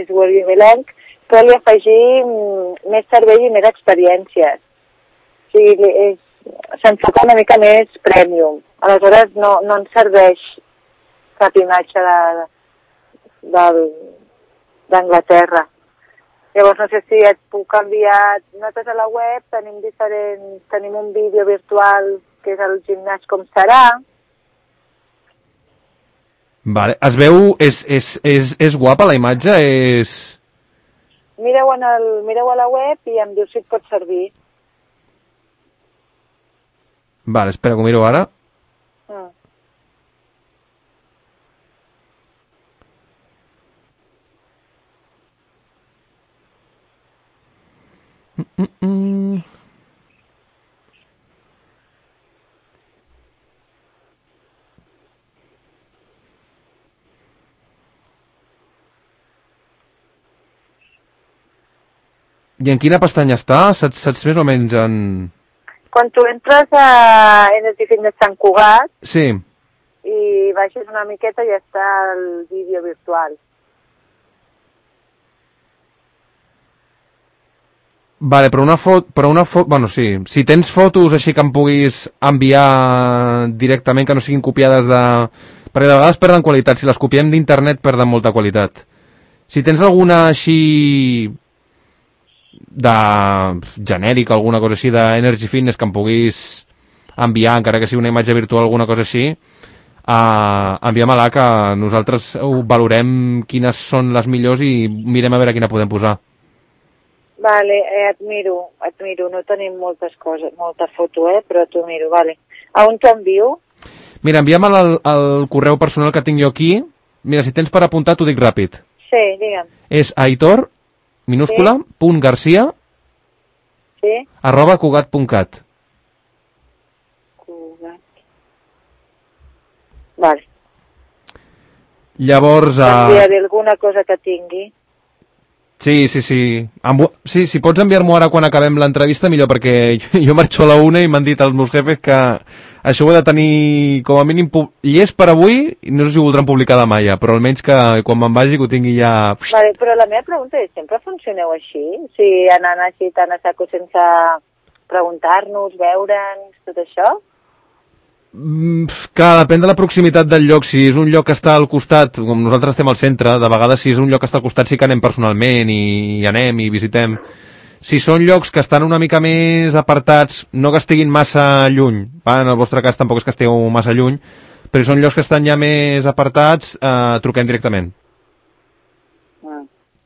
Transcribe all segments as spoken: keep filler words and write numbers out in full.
més guerrimelenc, però li afegim més cervell i més experiències. O sigui, s'enfoca una mica més premium. Aleshores no, no ens serveix cap imatge d'Anglaterra. Llavors no sé si et puc enviar notes a la web, tenim diferents, tenim un vídeo virtual que és el gimnàs com serà. Vale, es veu, és, és, és, és guapa la imatge, és... Mireu, en el, mireu a la web i em diu si et pot servir. Vale, espera que ho miro ara. Mm. Mm, mm, mm. I en quina pestanya està? Saps, saps més o menys en... Quan tu entres a Energy Fitness Sant Cugat, sí, i baixes una miqueta i ja està el vídeo virtual. Vale, però una foto... Però una foto... Bueno, sí. Si tens fotos així que em puguis enviar directament, que no siguin copiades de... Perquè de vegades perden qualitat. Si les copiem d'internet perden molta qualitat. Si tens alguna així... de genèrica, alguna cosa així d'Energy Fitness que em puguis enviar, encara que sigui una imatge virtual, alguna cosa així, uh, envia-me-la, que nosaltres ho valorem quines són les millors i mirem a veure quina podem posar. Vale, eh, et miro, et miro, no tenim moltes coses, molta foto, eh, però t'ho miro, vale. A on t'ho envio? Mira, envia'm al, al correu personal que tinc jo aquí. Mira, si tens per apuntar, t'ho dic ràpid. Sí, digue'm. És Aitor, minúscula, sí. punt Garcia, sí. arroba cugat punt cat. Cugat. Vale. Llavors... T'enviaré uh... alguna cosa que tingui. Sí, sí, sí. Amb... Sí, si pots enviar-m'ho ara quan acabem l'entrevista, millor, perquè jo marxo a la una i m'han dit els meus jefes que això ho he de tenir com a mínim llest per avui, i no sé si ho voldran publicar demà ja, però almenys que quan me'n vagi que ho tingui ja... Vale, però la meva pregunta és, sempre funcioneu així? Si anant així tan a saco sense preguntar-nos, veure'ns, tot això? Que depèn de la proximitat del lloc. Si és un lloc que està al costat, com nosaltres estem al centre, de vegades si és un lloc que està al costat sí que anem personalment i, i anem i visitem. Si són llocs que estan una mica més apartats, no que estiguin massa lluny, va? En el vostre cas tampoc és que estigueu massa lluny, però si són llocs que estan ja més apartats, eh, truquem directament. Mm.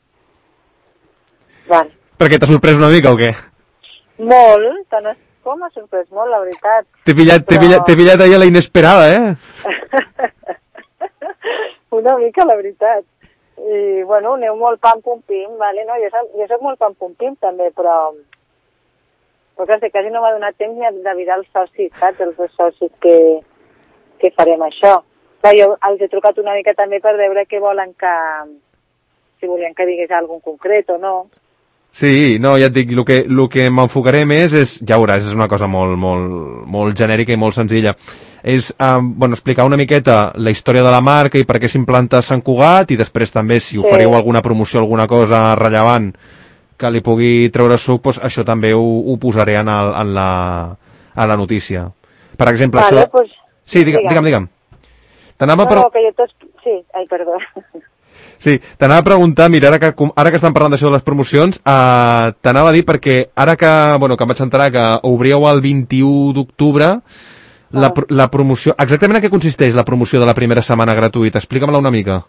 Vale. Per què, t'ha sorprès una mica o què? Molt, tant és com m'ha sorprès molt, la veritat. T'he pillat, però... pillat, pillat allà la inesperada, eh? Una mica, la veritat. I, bueno, aneu molt pam-pum-pim, vale? No, jo, soc, jo soc molt pam-pum-pim, també, però... Però clar, quasi no m'ha donat temps ni d'avisar els socis, saps? Els dos socis que, que farem això. Clar, jo els he trucat una mica també per veure què volen que... Si volien que digués alguna cosa concret o no. Sí, no, ja et dic, el que, el que m'enfocaré més és, ja veuràs, és una cosa molt, molt, molt genèrica i molt senzilla. És, um, bueno, explicar una miqueta la història de la marca i per què s'implanta a Sant Cugat, i després també, si sí. oferiu alguna promoció, alguna cosa rellevant que li pugui treure suc, doncs això també ho, ho posaré en, el, en, la, en la notícia. Per exemple, vale, això... Pues, sí, digue'm, digue'm. digue'm. T'anava no, per... no, que jo tots... Sí, ai, perdó. Sí, t'anava a preguntar, mira, ara que, ara que estan parlant d'això de les promocions, eh, t'anava a dir perquè ara que, bueno, que em vaig enterar que obríeu el vint-i-u d'octubre la, oh. la promoció... Exactament en què consisteix la promoció de la primera setmana gratuïta? Explica-me-la una mica.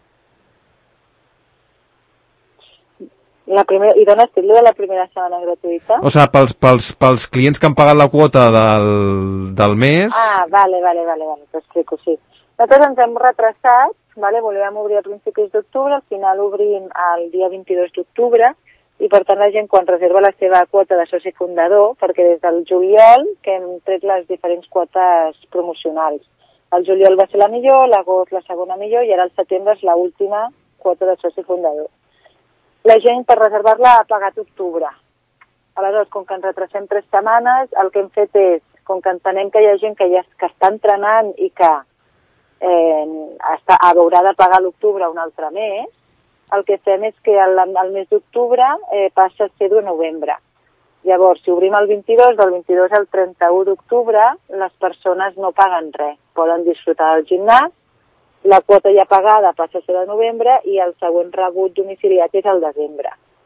La primera, I d'on estic de la primera setmana gratuïta? O sigui, pels, pels, pels clients que han pagat la quota del, del mes... Ah, vale, vale, vale, vale, t'explico, sí. Nosaltres ens hem retrasat, vale? Volíem obrir a principis d'octubre, al final obrim el dia vint-i-dos d'octubre, i per tant la gent quan reserva la seva quota de soci fundador, perquè des del juliol que hem tret les diferents quotes promocionals. El juliol va ser la millor, l'agost la segona millor, i ara el setembre és l'última quota de soci fundador. La gent per reservar-la ha pagat octubre. Aleshores, com que ens retrasem tres setmanes, el que hem fet és, com que entenem que hi ha gent que ja que està entrenant i que eh, està, haurà de pagar l'octubre un altre mes, el que fem és que el, el mes d'octubre eh, passa a ser de novembre. Llavors, si obrim el vint-i-dos, del vint-i-dos al trenta-u d'octubre, les persones no paguen res. Poden disfrutar del gimnàs, la quota ja pagada passa a ser de novembre i el següent rebut domiciliat és el desembre.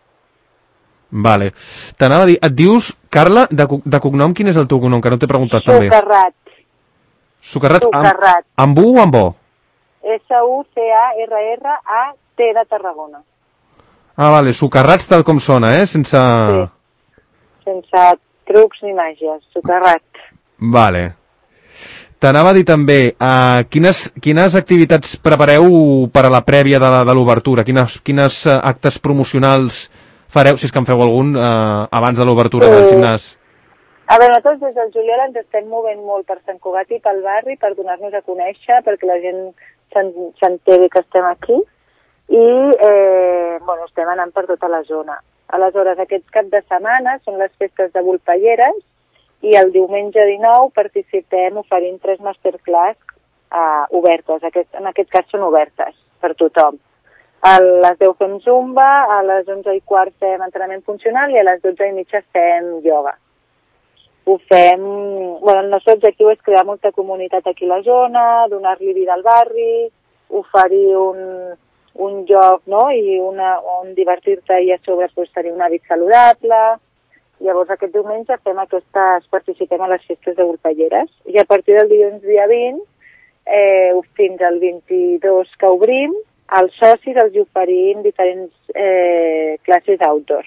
Vale. T'anava a dir, et dius, Carla, de, de cognom, quin és el teu cognom? Que no t'he preguntat també. Socarrat. Socarrat. Socarrat. Amb, amb U o amb O? S U C A R R A T de Tarragona. Ah, vale, Socarrats tal com sona, eh? Sense... Sí. Sense trucs ni màgies, Socarrat. Vale. T'anava a dir també, uh, quines, quines activitats prepareu per a la prèvia de, de l'obertura? Quines, quines uh, actes promocionals fareu, si és que en feu algun, uh, abans de l'obertura sí. del gimnàs? A veure, nosaltres des del juliol ens estem movent molt per Sant Cugat i pel barri per donar-nos a conèixer, perquè la gent s'enteri que estem aquí i eh, bueno, estem anant per tota la zona. Aleshores, aquest cap de setmana són les festes de Volpelleres i el diumenge dinou participem oferint tres masterclass uh, obertes. Aquest, en aquest cas són obertes per tothom. A les deu fem zumba, a les onze i quart fem entrenament funcional i a les dotze i mitja fem ioga. Ho fem... Bueno, el nostre objectiu és crear molta comunitat aquí a la zona, donar-li vida al barri, oferir un... un joc, no?, i una, on divertir-te i a sobre pues, tenir un hàbit saludable. Llavors aquest diumenge fem aquestes, participem a les festes de Volpelleres i a partir del dilluns dia vint eh, fins al vint-i-dos que obrim, als socis els oferim diferents eh, classes outdoor.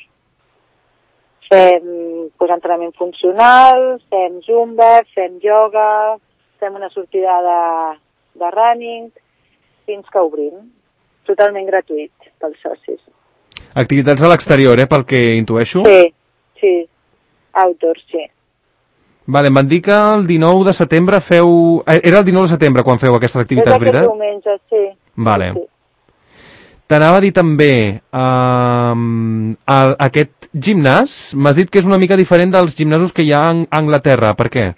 Fem pues, entrenament funcional, fem zumba, fem ioga, fem una sortida de, de running, fins que obrim. Totalment gratuït pels socis. Activitats a l'exterior, eh, pel que intueixo? Sí, sí. Outdoor, sí. Vale, em van dir que el dinou de setembre feu... Era el dinou de setembre quan feu aquestes activitats, veritat? És aquest diumenge, sí. Vale. Sí. T'anava a dir també, um, el, aquest gimnàs, m'has dit que és una mica diferent dels gimnasos que hi ha a Anglaterra. Per què?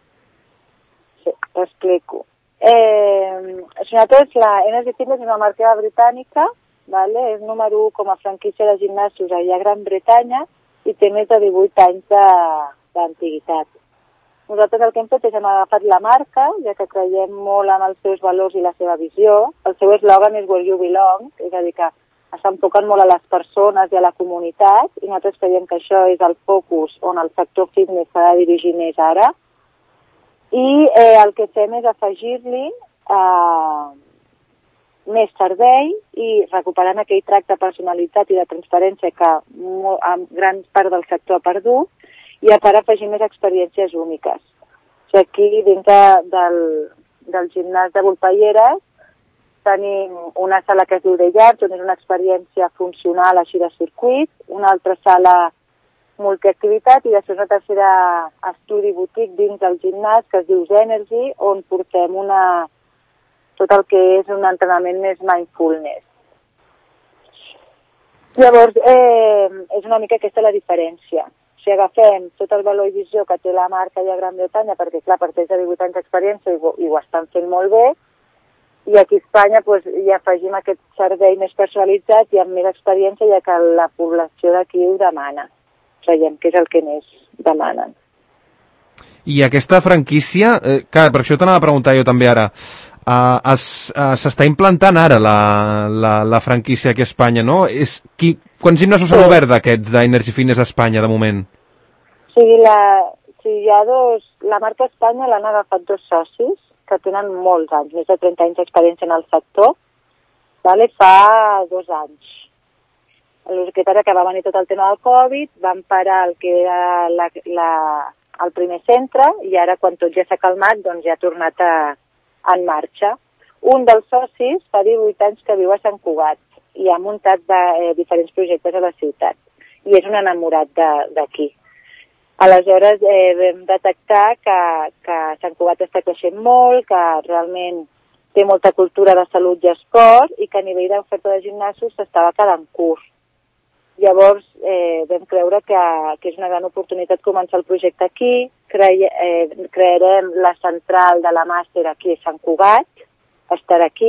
Sí, t'explico. Eh, nosaltres, la Energy Fitness és una marca britànica, vale? És número u com a franquícia de gimnasos allà a Gran Bretanya i té més de divuit anys d'antiguitat. Nosaltres el que hem fet és hem agafat la marca, ja que creiem molt en els seus valors i la seva visió. El seu eslògan és Where You Belong, és a dir, que s'enfoquen molt a les persones i a la comunitat, i nosaltres creiem que això és el focus on el sector fitness s'ha de dirigir més ara. I eh, el que fem és afegir-li eh, més servei i recuperant aquell tracte de personalitat i de transparència que en gran part del sector ha perdut, i a part afegir més experiències úniques. O sigui, aquí, dins de, del, del gimnàs de Volpelleres, tenim una sala que es diu The Yard, on és una experiència funcional així de circuit, una altra sala multiactivitat i després una tercera estudi boutique dins del gimnàs que es diu Energy, on portem una, tot el que és un entrenament més mindfulness. Llavors, eh, és una mica aquesta la diferència. Si agafem tot el valor i visió que té la marca allà a Gran Bretanya, perquè clar, parteix de divuit anys d'experiència i, i ho estan fent molt bé, i aquí a Espanya pues, hi afegim aquest servei més personalitzat i amb més experiència, ja que la població d'aquí ho demana. Creiem que és el que més demanen. I aquesta franquícia, eh, clar, per això t'anava a preguntar jo també ara, uh, s'està implantant ara la, la, la franquícia aquí a Espanya, no? És, qui, quants gimnasos s'han sí. obert d'aquests d'Energy Fitness a Espanya, de moment? O sigui, la, si hi ha dos... La marca Espanya l'han agafat dos socis que tenen molts anys, més de trenta anys d'experiència en el sector, vale? Fa dos anys. El que era que va venir tot el tema del Covid, van parar el que era la, la, el primer centre i ara, quan tot ja s'ha calmat, doncs ja ha tornat a, en marxa. Un dels socis fa divuit anys que viu a Sant Cugat i ha muntat de, eh, diferents projectes a la ciutat i és un enamorat d'aquí. Aleshores eh, vam detectar que, que Sant Cugat està creixent molt, que realment té molta cultura de salut i esport i que a nivell d'oferta de gimnasos s'estava quedant curt. Llavors eh, vam creure que, que és una gran oportunitat començar el projecte aquí, Cre eh, crearem la central de la màster aquí a Sant Cugat, estarà aquí,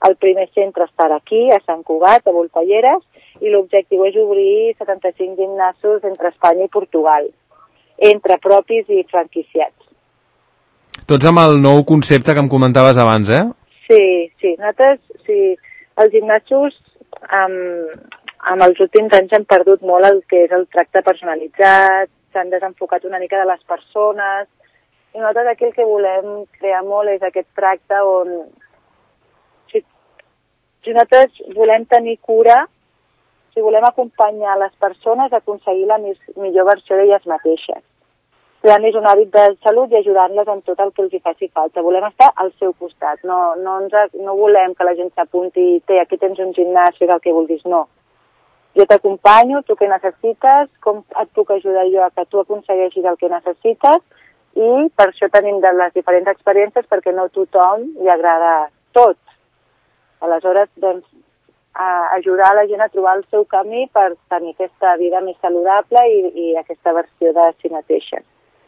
El primer centre estarà aquí, a Sant Cugat, a Volpelleres, i l'objectiu és obrir setanta-cinc gimnasos entre Espanya i Portugal, entre propis i franquiciats. Tots amb el nou concepte que em comentaves abans, eh? Sí, sí. Nosaltres, sí, els gimnasos amb, amb els últims anys han perdut molt el que és el tracte personalitzat, s'han desenfocat una mica de les persones, i nosaltres aquí el que volem crear molt és aquest tracte on si, si nosaltres volem tenir cura, si volem acompanyar les persones a aconseguir la mis, millor versió d'elles mateixes. Creant-los un hàbit de salut i ajudant-les en tot el que els hi faci falta. Volem estar al seu costat, no, no, ens, no volem que la gent s'apunti i té, aquí tens un gimnàs, fes el que vulguis, no. Jo t'acompanyo, tu què necessites, com et puc ajudar jo a que tu aconsegueixis el que necessites, i per això tenim de les diferents experiències, perquè no a tothom li agrada tot. Aleshores, doncs, a ajudar la gent a trobar el seu camí per tenir aquesta vida més saludable i, i aquesta versió de si mateixa.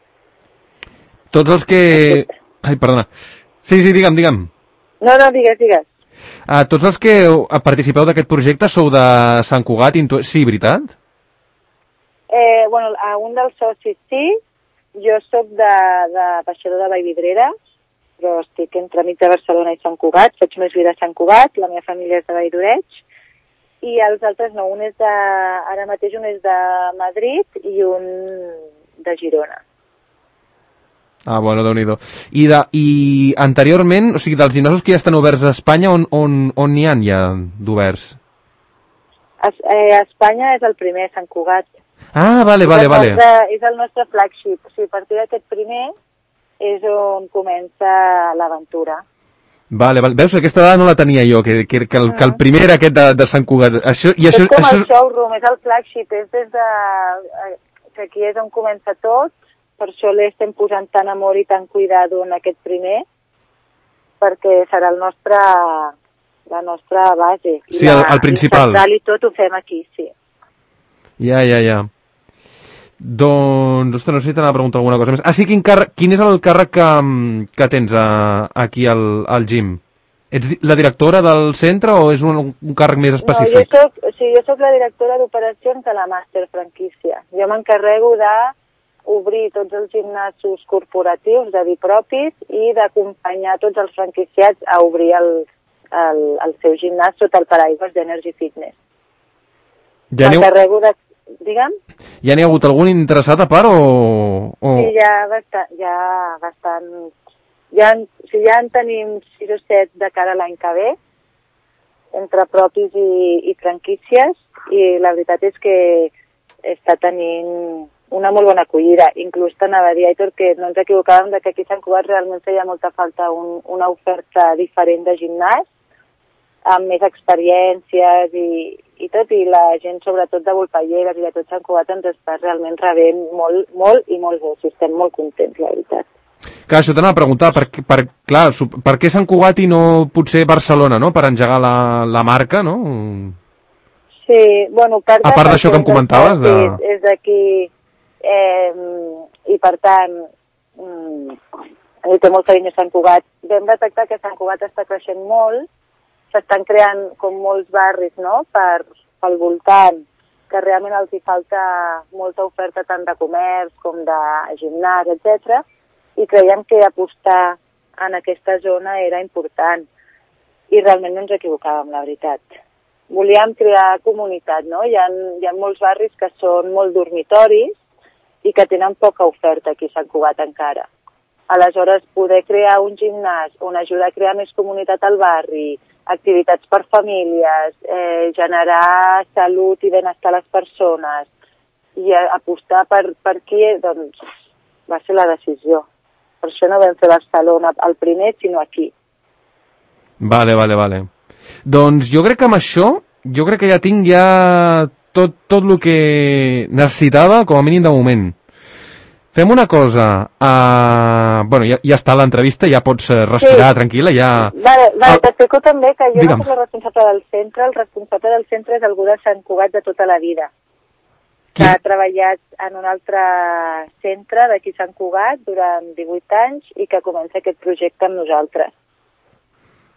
Tots els que... Ai, perdona. Sí, sí, digue'm, digue'm. No, no, digues, digues. Uh, tots els que participeu d'aquest projecte sou de Sant Cugat, Intu... sí, veritat? Eh, bueno, a un dels socis sí, jo sóc de, de baixador de Vallvidrera, però estic entremig de Barcelona i Sant Cugat, faig més vida a Sant Cugat, la meva família és de Valldoreig, i els altres no, un és de, ara mateix un és de Madrid i un de Girona. Ah, bueno, Déu-n'hi-do. I, de, I anteriorment, o sigui, dels gimnasos que ja estan oberts a Espanya, on on, on n'hi ha ja d'oberts? Es, eh, Espanya és el primer, Sant Cugat. Ah, vale, vale, vale. Nostre, és el nostre flagship. O sigui, a partir d'aquest primer és on comença l'aventura. Vale, vale. Veus, aquesta dada no la tenia jo, que, que, que, el, que el primer era aquest de, de Sant Cugat. Això, i això, és com això... el showroom, és el flagship, és des de... que aquí és on comença tot. Per això l'estem posant tant amor i tant cuidado en aquest primer, perquè serà el nostre, la nostra base. I sí, el, el principal. I central i tot ho fem aquí, sí. Ja, ja, ja. Doncs, ostres, no sé si t'anava a preguntar alguna cosa més. Ah, sí, quin, càrrec, quin és el càrrec que, que tens a, aquí al, al gym? Ets la directora del centre o és un, un càrrec més específic? No, jo soc, o sigui, jo soc la directora d'operacions de la Màster franquícia. Jo m'encarrego de obrir tots els gimnasos corporatius, de dir propis, i d'acompanyar tots els franquiciats a obrir el, el, el seu gimnàs sota el paraigües d'Energy Fitness. Ja M'encarrego de... Digue'm? Ja n'hi ha hagut algun interessat a part o...? o... Sí, ja bastant... Ja, bastant ja, en, o sigui, ja en tenim sis o set de cara a l'any que ve, entre propis i, i franquícies, i la veritat és que està tenint una molt bona acollida. Inclús t'anava a dir, Aitor, que no ens equivocàvem de que aquí a Sant Cugat realment feia molta falta un, una oferta diferent de gimnàs, amb més experiències i, i tot, i la gent, sobretot de Volpelleres i de tot Sant Cugat, ens està realment rebent molt, molt i molt bé. O estem molt contents, la veritat. Clar, això t'anava a preguntar, per, per, clar, per què Sant Cugat i no potser Barcelona, no?, per engegar la, la marca, no? Sí, bueno, part a part d'això que em comentaves, de... és d'aquí... Eh, i per tant eh, té molt carinyo Sant Cugat. Vam detectar que Sant Cugat està creixent molt, s'estan creant com molts barris, no?, per, pel voltant, que realment els hi falta molta oferta tant de comerç com de gimnàs, etcètera, i creiem que apostar en aquesta zona era important i realment no ens equivocàvem, la veritat. Volíem crear comunitat, no? Hi ha, hi ha molts barris que són molt dormitoris i que tenen poca oferta aquí a Sant Cugat encara. Aleshores, poder crear un gimnàs on ajudar a crear més comunitat al barri, activitats per famílies, eh, generar salut i benestar a les persones i apostar per, per qui, doncs, va ser la decisió. Per això no vam fer Barcelona el primer, sinó aquí. Vale, vale, vale. Doncs jo crec que amb això, jo crec que ja tinc ja tot, tot el que necessitava, com a mínim de moment. Fem una cosa, uh, bueno, ja, ja està l'entrevista, ja pots respirar sí. tranquil·la, ja... Vale, vale, el... t'explico també que jo Digue'm. no soc la responsable del centre, el responsable del centre és algú de Sant Cugat de tota la vida, Qui? que ha treballat en un altre centre d'aquí Sant Cugat durant divuit anys i que comença aquest projecte amb nosaltres.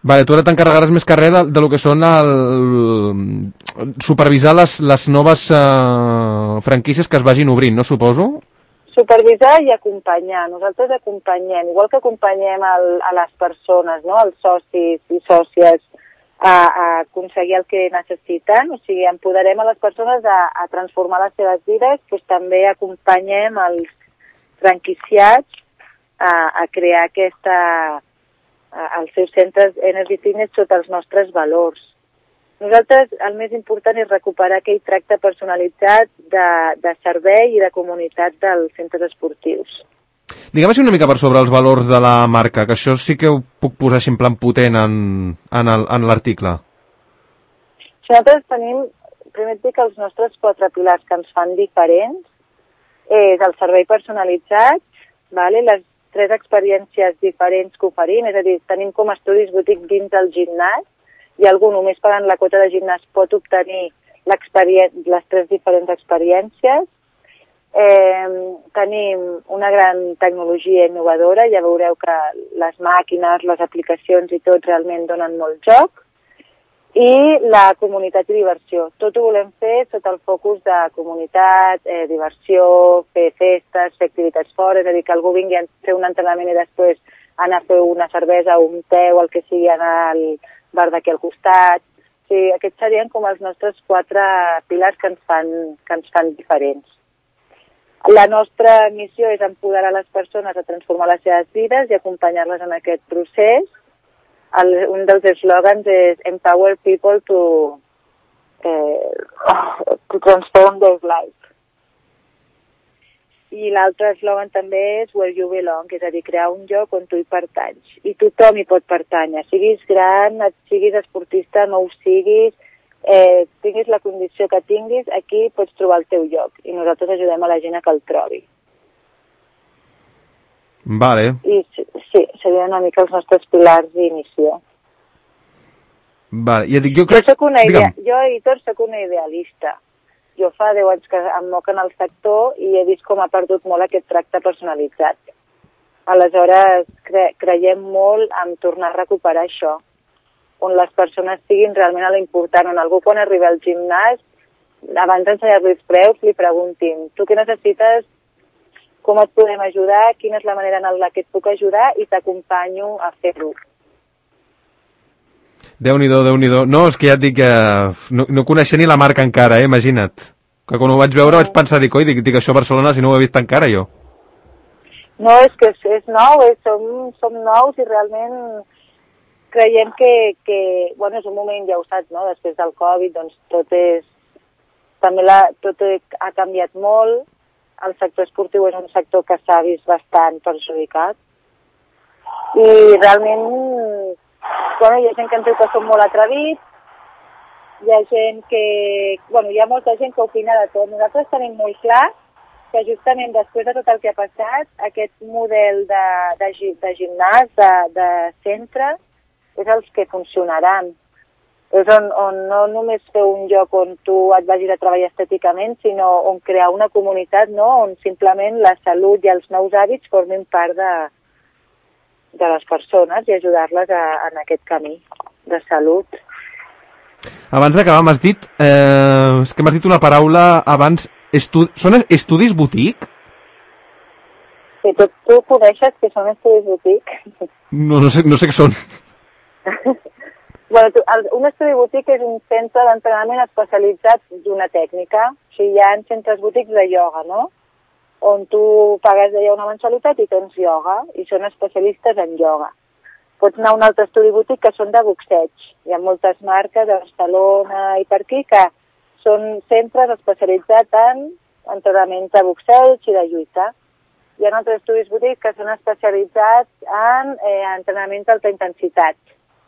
Vale, tu ara t'encarregaràs més que res de, de lo que són el... supervisar les, les noves uh, franquícies que es vagin obrint, no suposo? Supervisar i acompanyar. Nosaltres acompanyem, igual que acompanyem el, a les persones, no? Els socis i sòcies a, a aconseguir el que necessiten, o sigui, empoderem a les persones a, a transformar les seves vides, doncs també acompanyem els franquiciats a, a crear aquesta, a, els seus centres Energy Fitness sota els nostres valors. Nosaltres el més important és recuperar aquell tracte personalitzat de, de servei i de comunitat dels centres esportius. Digue'm així una mica per sobre els valors de la marca, que això sí que ho puc posar així en plan potent en, en, el, en l'article. Nosaltres tenim, primer et dic, els nostres quatre pilars que ens fan diferents, és el servei personalitzat, vale? Les tres experiències diferents que oferim, és a dir, tenim com estudis boutique dins del gimnàs, i algú només pagant la quota de gimnàs pot obtenir les tres diferents experiències. Eh, tenim una gran tecnologia innovadora, ja veureu que les màquines, les aplicacions i tot realment donen molt joc. I la comunitat i diversió. Tot ho volem fer sota el focus de comunitat, eh, diversió, fer festes, fer activitats fora, és a dir, que algú vingui a fer un entrenament i després anar a fer una cervesa o un te o el que sigui, anar al bar d'aquí al costat. O sigui, aquests serien com els nostres quatre pilars que ens fan, que ens fan diferents. La nostra missió és empoderar les persones a transformar les seves vides i acompanyar-les en aquest procés. El, un dels eslògans és Empower people to, eh, to transform their life. I l'altre eslògan també és Where you belong, és a dir, crear un lloc on tu hi pertanys. I tothom hi pot pertànyer, siguis gran, siguis esportista, no ho siguis, eh, tinguis la condició que tinguis, aquí pots trobar el teu lloc. I nosaltres ajudem a la gent a que el trobi. Vale. I sí, serien una mica els nostres pilars d'inició. Vale, ja dic, jo crec... Jo, soc una idea... jo editor, soc una idealista. Jo fa deu anys que em moc en el sector i he vist com ha perdut molt aquest tracte personalitzat. Aleshores, cre creiem molt en tornar a recuperar això, on les persones siguin realment a l'important, on algú quan arriba al gimnàs, abans d'ensenyar-li els preus, li preguntin, tu què necessites, com et podem ajudar, quina és la manera en la que et puc ajudar i t'acompanyo a fer-ho. Déu-n'hi-do, Déu-n'hi-do. No, és que ja et dic que no, no coneixia ni la marca encara, eh? Imagina't. Que quan ho vaig veure mm. vaig pensar, dic, oi, dic, dic això a Barcelona si no ho he vist encara jo. No, és que és, és nou, és, som, som nous i realment creiem que, que, bueno, és un moment, ja ho saps, no?, després del Covid, doncs tot és, també la, tot ha canviat molt, el sector esportiu és un sector que s'ha vist bastant perjudicat i realment... Bueno, hi ha gent que ens diu que som molt atrevits, hi ha gent que... Bueno, hi ha molta gent que opina de tot. Nosaltres tenim molt clar que justament després de tot el que ha passat, aquest model de, de, de gimnàs, de, de centre, és els que funcionaran. És on, on no només fer un lloc on tu et vagis a treballar estèticament, sinó on crear una comunitat, no?, on simplement la salut i els nous hàbits formin part de... de les persones i ajudar-les a, en aquest camí de salut. Abans d'acabar, m'has dit, eh, és que m'has dit una paraula abans, estu són estudis boutique? Sí, tu, tu coneixes que són estudis boutique? No, no sé, no sé què són. Bueno, tu, el, un estudi boutique és un centre d'entrenament especialitzat d'una tècnica. O sigui, hi ha centres boutiques de ioga, no?, on tu pagues d'allà una mensualitat i tens ioga, i són especialistes en ioga. Pots anar a un altre estudi boutique que són de boxeig. Hi ha moltes marques de Barcelona i per aquí que són centres especialitzats en entrenaments de boxeig i de lluita. Hi ha altres estudis boutique que són especialitzats en eh, entrenaments d'alta intensitat,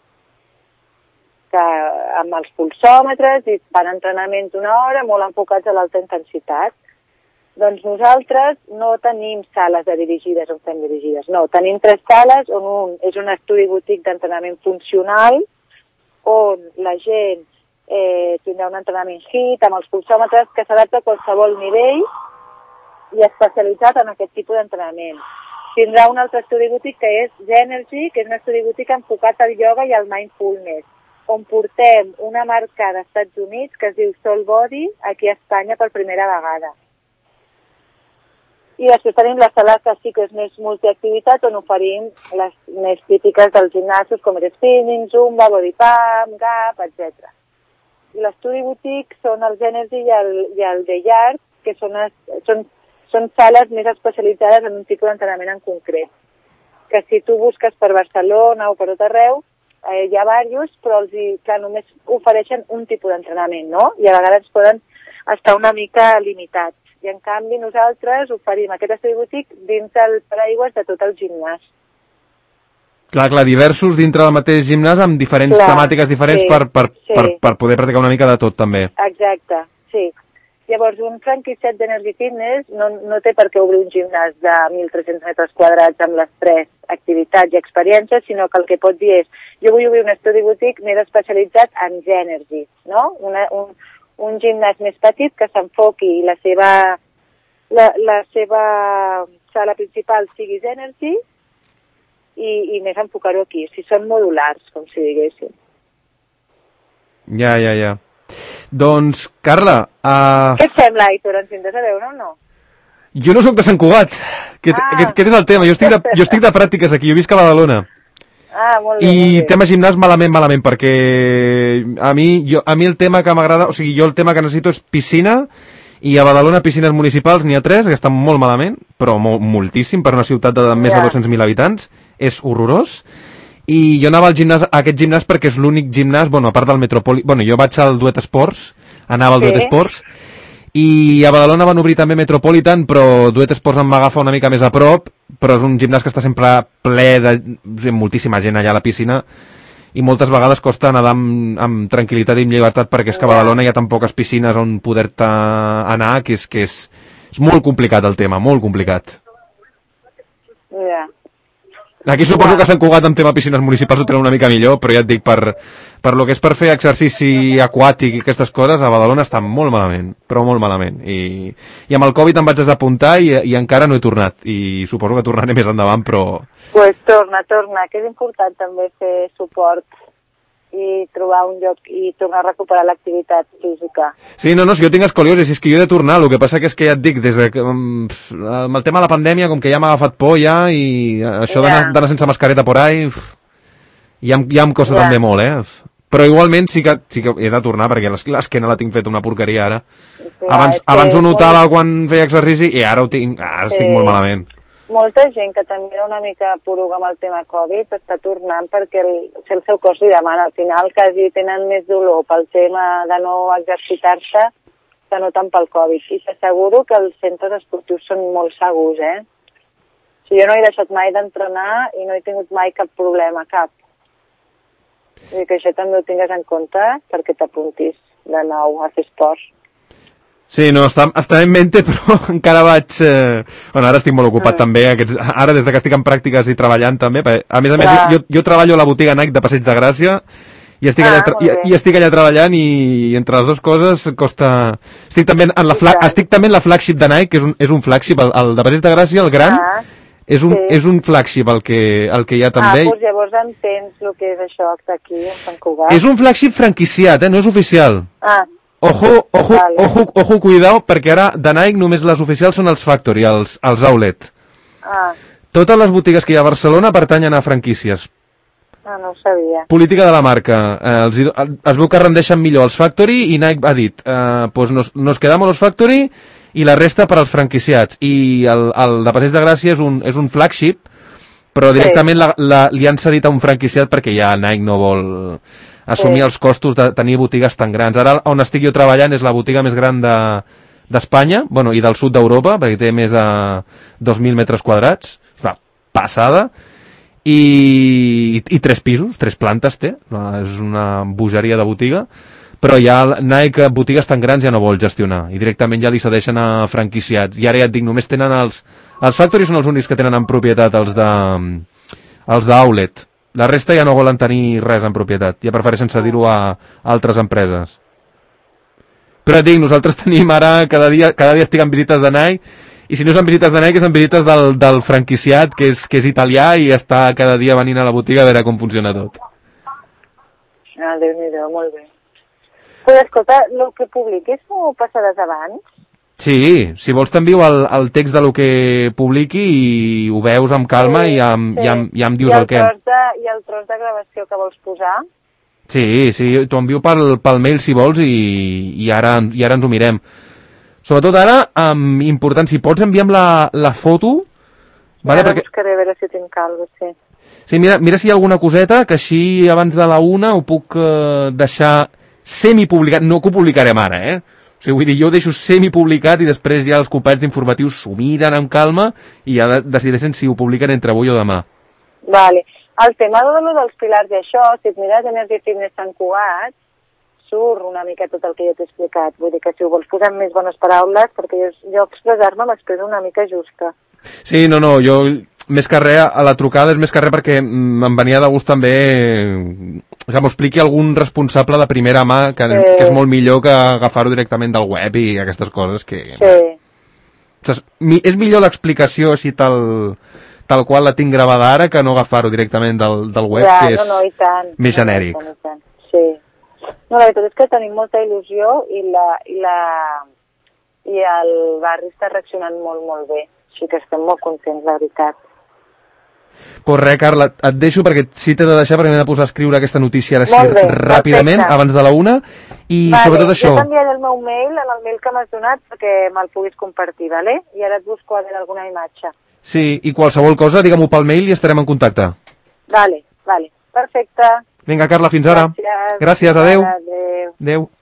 que amb els pulsòmetres i fan entrenaments d'una hora molt enfocats a l'alta intensitat. Doncs nosaltres no tenim sales de dirigides on fem dirigides, no, tenim tres sales on un és un estudi boutique d'entrenament funcional on la gent eh, tindrà un entrenament HIIT amb els pulsòmetres que s'adapta a qualsevol nivell i especialitzat en aquest tipus d'entrenament. tindrà un altre estudi boutique que és Genergy, que és un estudi boutique enfocat al ioga i al mindfulness, on portem una marca d'Estats Units que es diu Soul Body aquí a Espanya per primera vegada. I després tenim la sala que sí que és més multiactivitat, on oferim les més típiques dels gimnasos, com el spinning, zumba, body pump, gap, etcètera. I l'estudi boutique són el Genergy i el, i el The Yard, que són, són, són sales més especialitzades en un tipus d'entrenament en concret. Que si tu busques per Barcelona o per tot arreu, eh, hi ha diversos, però els, clar, només ofereixen un tipus d'entrenament, no? I a vegades poden estar una mica limitats. I en canvi nosaltres oferim aquest estudi boutique dins el paraigües de tot el gimnàs. Clar, clar, diversos dintre del mateix gimnàs amb diferents clar, temàtiques diferents sí, per, per, sí. per, per poder practicar una mica de tot també. Exacte, sí. Llavors, un franquiciat d'Energy Fitness no, no té per què obrir un gimnàs de mil tres-cents metres quadrats amb les tres activitats i experiències, sinó que el que pot dir és jo vull obrir un estudi boutique més especialitzat en Genergy, no? Una, un, un gimnàs més petit que s'enfoqui i la seva, la, la seva sala principal sigui Genergy i, i més enfocar-ho aquí. O sigui, són modulars, com si diguéssim. Ja, ja, ja. Doncs, Carla... Uh... Què et sembla, Aitor? Ens tindràs a veure o no? Jo no sóc de Sant Cugat. Aquest, ah. aquest, aquest és el tema. Jo estic, de, jo estic de pràctiques aquí. Jo visc a Badalona. Ah, molt bé. I molt bé. tema gimnàs malament, malament, perquè a mi, jo, a mi el tema que m'agrada... O sigui, jo el tema que necessito és piscina, i a Badalona piscines municipals n'hi ha tres, que estan molt malament, però molt, moltíssim, per una ciutat de més ja. de dos-cents mil habitants. És horrorós. I jo anava al gimnàs, a aquest gimnàs perquè és l'únic gimnàs, bueno, a part del Metropoli... Bueno, jo vaig al Duet Sports, anava al sí. Duet Sports, i a Badalona van obrir també Metropolitan, però Duet Sports em va agafar una mica més a prop, però és un gimnàs que està sempre ple de... O sigui, moltíssima gent allà a la piscina, i moltes vegades costa nedar amb, amb tranquil·litat i amb llibertat, perquè és que a Badalona hi ha tan poques piscines on poder-te anar, que és, que és, és molt complicat el tema, molt complicat. Ja. Yeah. Aquí suposo que Sant Cugat amb tema piscines municipals ho tenen una mica millor, però ja et dic, per, per lo que és per fer exercici aquàtic i aquestes coses, a Badalona està molt malament, però molt malament. I, i amb el Covid em vaig desapuntar i, i encara no he tornat, i suposo que tornaré més endavant, però... Pues torna, torna, que és important també fer suport i trobar un lloc i tornar a recuperar l'activitat física. Sí, no, no, si jo tinc escoliosi, si és que jo he de tornar, el que passa que és que ja et dic, des de que, amb el tema de la pandèmia, com que ja m'ha agafat por ja, i això yeah. d'anar sense mascareta por ahí, ja, ja em costa yeah. també molt, eh? Però igualment sí que, sí que he de tornar, perquè l'esquena la tinc feta una porqueria ara. Sí, abans, abans ho notava molt... quan feia exercici, i ara ho tinc, ara estic sí. molt malament. Molta gent que també era una mica poruga amb el tema Covid està tornant perquè el, el seu cos li demana. Al final quasi tenen més dolor pel tema de no exercitar-se que no tant pel Covid. I t'asseguro que els centres esportius són molt segurs, eh? O sigui, jo no he deixat mai d'entrenar i no he tingut mai cap problema, cap. Vull dir que això també ho tingues en compte perquè t'apuntis de nou a fer esports. Sí, no, està, està en mente, però encara vaig... Eh... Bueno, ara estic molt ocupat mm. també, aquests... ara des que estic en pràctiques i treballant també, perquè, a més a més, jo, jo treballo a la botiga Nike de Passeig de Gràcia i estic, ah, allà, tra... I, i estic allà treballant i, i entre les dues coses costa... Estic també en la, fla... estic també en la flagship de Nike, que és un, és un flagship, el, el de Passeig de Gràcia, el gran, ah, és, un, sí. és un flagship el que, el que hi ha també. Ah, doncs llavors entens el que és això aquí a Sant Cugat. És un flagship franquiciat, eh? No és oficial. Ah. Ojo, ojo, vale. ojo, ojo, cuidao, perquè ara de Nike només les oficials són els Factory, els, els Outlet. Ah. Totes les botigues que hi ha a Barcelona pertanyen a franquícies. Ah, no ho sabia. Política de la marca. Eh, els, es veu que rendeixen millor els Factory i Nike ha dit, eh, pues nos, nos quedamos los Factory i la resta per als franquiciats. I el, el de Passeig de Gràcia és un, és un flagship, però directament sí. la, la, li han cedit a un franquiciat perquè ja Nike no vol... assumir sí. els costos de tenir botigues tan grans. Ara on estic jo treballant és la botiga més gran de, d'Espanya, bueno, i del sud d'Europa, perquè té més de dos mil metres quadrats, és una passada, i, i, i tres pisos, tres plantes té, és una bogeria de botiga, però ja Nike botigues tan grans ja no vol gestionar, i directament ja li cedeixen a franquiciats, i ara ja et dic, només tenen els... Els Factory són els únics que tenen en propietat els de... els d'Outlet. La resta ja no volen tenir res en propietat. Ja prefereixen cedir-ho a altres empreses. Però et dic, nosaltres tenim ara, cada dia, cada dia estic en visites de Nike I si no és en visites de Nike, és en visites del, del franquiciat, que és, que és italià i està cada dia venint a la botiga a veure com funciona tot. Ah, Déu-n'hi-do, molt bé. Però escolta, el que publiquis ho passaràs abans? Sí, si vols t'envio el, el text de lo que publiqui i ho veus amb calma sí, i, ja, sí. ja, ja em dius I el, el què. De, I el tros de gravació que vols posar? Sí, sí, t'ho envio pel, pel mail si vols i, i, ara, i ara ens ho mirem. Sobretot ara, um, important, si pots envia'm la, la foto... Vale, ara perquè... buscaré a veure si tinc calvo, sí. Sí, mira, mira si hi ha alguna coseta, que així abans de la una ho puc uh, deixar semipublicat, no que ho publicarem ara, eh? O sigui, vull dir, jo ho deixo semipublicat i després ja els companys d'informatius s'ho miren amb calma i ja de decideixen si ho publiquen entre avui o demà. Vale. El tema de lo dels pilars i això, si et mires Energy Fitness Sant Cugat, surt una mica tot el que ja t'he explicat. Vull dir que si ho vols posar amb més bones paraules, perquè jo, jo expressar-me m'expresso una mica justa. Sí, no, no, jo més que res, a la trucada és més que res perquè em venia de gust també que m'ho expliqui algun responsable de primera mà, que, sí. que és molt millor que agafar-ho directament del web i aquestes coses que... Sí. O sigui, és millor l'explicació així tal, tal qual la tinc gravada ara que no agafar-ho directament del, del web, ja, que és no, no, i tant. més no, genèric. No, i tant. Sí. No, la veritat és que tenim molta il·lusió i, la, i, la, i el barri està reaccionant molt, molt bé. Així que estem molt contents, la veritat. Pues res, Carla, et deixo perquè sí t'he de deixar perquè m'he de posar a escriure aquesta notícia ara sí, bé, ràpidament, perfecte. Abans de la una, i vale, sobretot això... Jo t'enviaré el meu mail, en el mail que m'has donat, perquè me'l puguis compartir, vale? I ara et busco a veure alguna imatge. Sí, i qualsevol cosa, digue-m'ho pel mail i estarem en contacte. Vale, vale, perfecte. Vinga, Carla, fins ara. Gràcies. Gràcies, adeu. Adeu. Adeu.